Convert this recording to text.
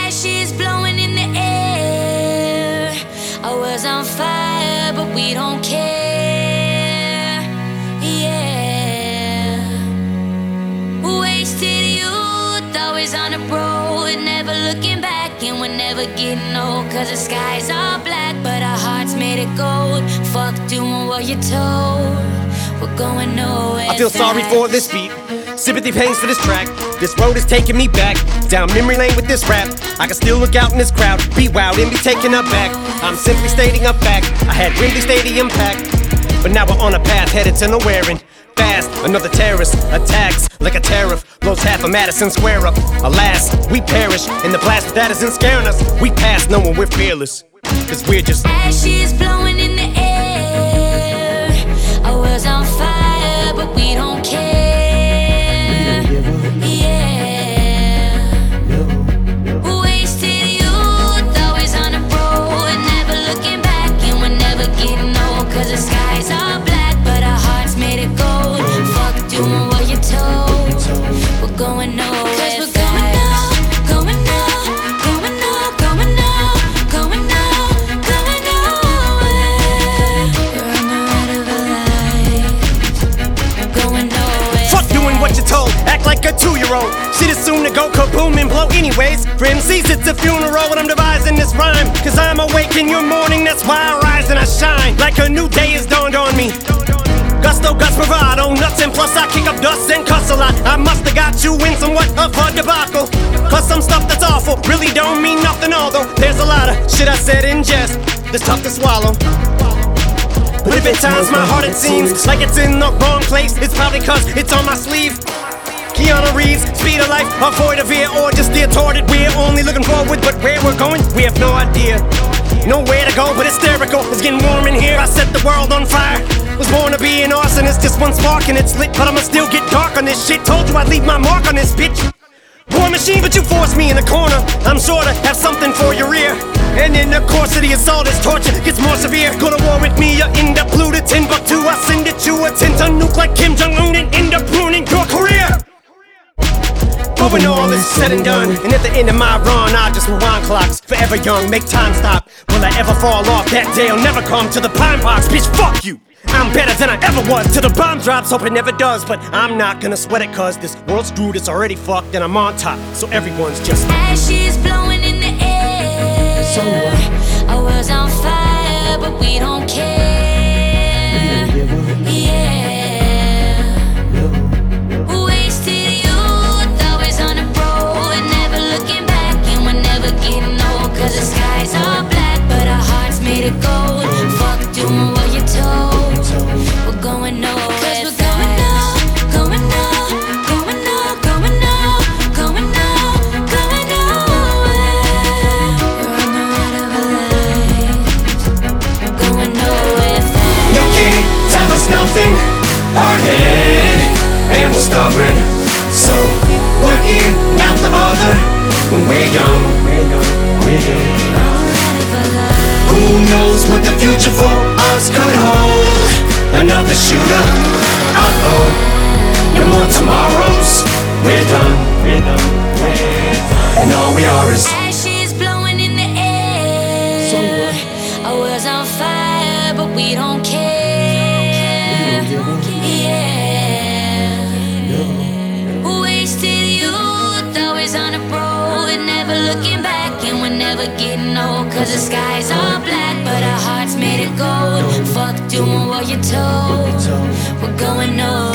Ashes blowing in the air. I was on fire, but we don't care. Yeah. Wasted youth, always on the road, never looking back, and we're never getting old. Cause the skies are black, but our hearts made of gold. Fuck doing what you're told. We're going nowhere. I feel sorry for this beat, sympathy pains for this track. This road is taking me back, down memory lane with this rap. I can still look out in this crowd, be wild and be taken aback. I'm simply stating a fact, I had Wembley Stadium packed, but now we're on a path headed to nowhere and fast. Another terrorist attacks like a tariff, blows half of Madison Square up. Alas, we perish, and the blast that isn't scaring us. We pass knowing we're fearless, cause we're just ashes blowing in the air. I was on fire, but we don't care. Cause the skies are black, but our hearts made of gold. Fuck doing what you're told. We're going nowhere. Cause we're going now, going now, going now, going now, going now, going nowhere. We're on the ride of our lives. Going nowhere. fuck doing what you're told, act like a 2-year-old. Shit is soon to go kaboom and blow anyways. For MCs it's a funeral when I'm devising this rhyme. Cause I'm awake in your morning, that's why I rise and I shine. Like a new day has dawned on me. Gusto, Gus, bravado, nuts, and plus I kick up dust and cuss a lot. I musta got you in somewhat of a debacle. Plus some stuff that's awful, really don't mean nothing. Although there's a lot of shit I said in jest that's tough to swallow. But if at times my heart it seems like it's in the wrong place, it's probably cause it's on my sleeve. Keanu Reeves, speed of life, avoid a veer, or just steer toward it. We're only looking forward, but where we're going, we have no idea. Nowhere to go but hysterical, it's getting warm in here. I set the world on fire, was born to be an arsonist. Just one spark and it's lit, but I'ma still get dark on this shit. Told you I'd leave my mark on this bitch. War machine, but you forced me in a corner. I'm sure to have something for your ear. And in the course of the assault, this torture gets more severe. Go to war with me, you end up looted Timbuktu. I send it you a 10-ton nuke like Kim Jong-un and end up ruining your career. But when all is said and done, and at the end of my run, I just rewind clocks. Forever young, make time stop. Will I ever fall off? That day I'll never come to the pine box. Bitch, fuck you! I'm better than I ever was till the bomb drops, hope it never does. But I'm not gonna sweat it cause this world's screwed, it's already fucked and I'm on top. So everyone's just ashes blowing in the air. So what? I was on fire, but we don't care. Yeah. Wasted youth, always on the road, never looking back, and we're never getting old. Cause the skies are black, but our hearts made of gold. Fuck doing what you're told. We're going nowhere. Cause we're going now, going now, going now, going now, going now, going nowhere. We're on the ride of our lives. We're going nowhere fast. You can't tell us nothing, hard-headed and we're stubborn. So we're in, not the other. When we're young, we're young. Who knows what the future for us could hold? Another shooter, uh-oh. No more tomorrows. We're done, and all we are is ashes blowing in the air. So what? I was on fire, but we don't care. Yeah. Wasted youth, always on the road, never looking back, and we're never getting old. Cause the skies are black, but our hearts made of gold. Fuck doing what you're told. We're going nowhere.